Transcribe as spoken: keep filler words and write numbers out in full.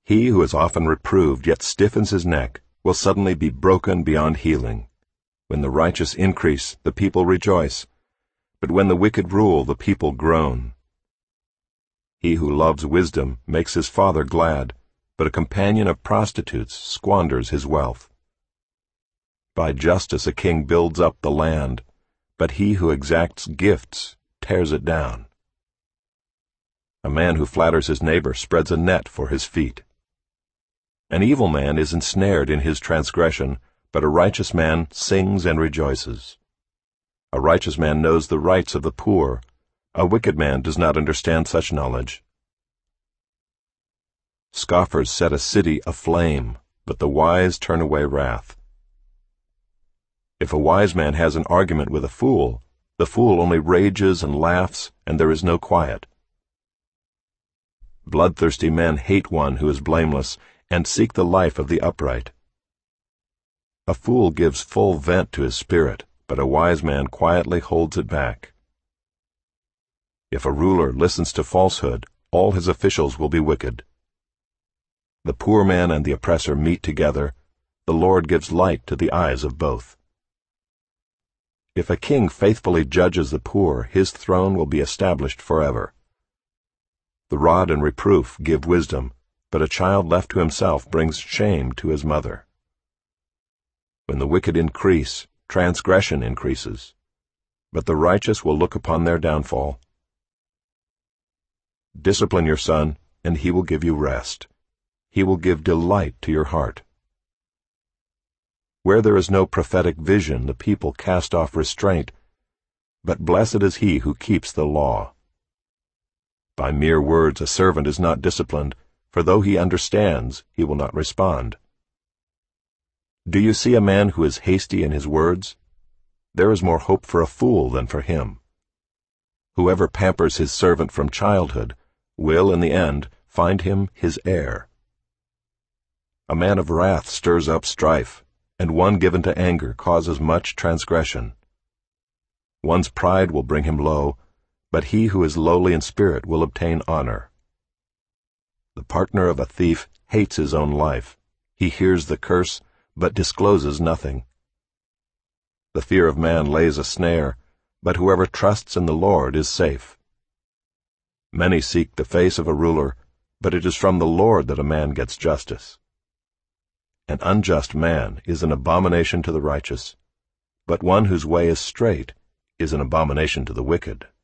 He who is often reproved yet stiffens his neck will suddenly be broken beyond healing. When the righteous increase, the people rejoice, but when the wicked rule, the people groan. He who loves wisdom makes his father glad, but a companion of prostitutes squanders his wealth. By justice a king builds up the land, but he who exacts gifts tears it down. A man who flatters his neighbor spreads a net for his feet. An evil man is ensnared in his transgression, but a righteous man sings and rejoices. A righteous man knows the rights of the poor. A wicked man does not understand such knowledge. Scoffers set a city aflame, but the wise turn away wrath. If a wise man has an argument with a fool, the fool only rages and laughs, and there is no quiet. Bloodthirsty men hate one who is blameless, and seek the life of the upright. A fool gives full vent to his spirit, but a wise man quietly holds it back. If a ruler listens to falsehood, all his officials will be wicked. The poor man and the oppressor meet together. The Lord gives light to the eyes of both. If a king faithfully judges the poor, his throne will be established forever. The rod and reproof give wisdom, but a child left to himself brings shame to his mother. When the wicked increase, transgression increases, but the righteous will look upon their downfall. Discipline your son, and he will give you rest. He will give delight to your heart. Where there is no prophetic vision, the people cast off restraint, but blessed is he who keeps the law. By mere words a servant is not disciplined, for though he understands, he will not respond. Do you see a man who is hasty in his words? There is more hope for a fool than for him. Whoever pampers his servant from childhood will, in the end, find him his heir. A man of wrath stirs up strife, and one given to anger causes much transgression. One's pride will bring him low, but he who is lowly in spirit will obtain honor. The partner of a thief hates his own life. He hears the curse, but discloses nothing. The fear of man lays a snare, but whoever trusts in the Lord is safe. Many seek the face of a ruler, but it is from the Lord that a man gets justice. An unjust man is an abomination to the righteous, but one whose way is straight is an abomination to the wicked.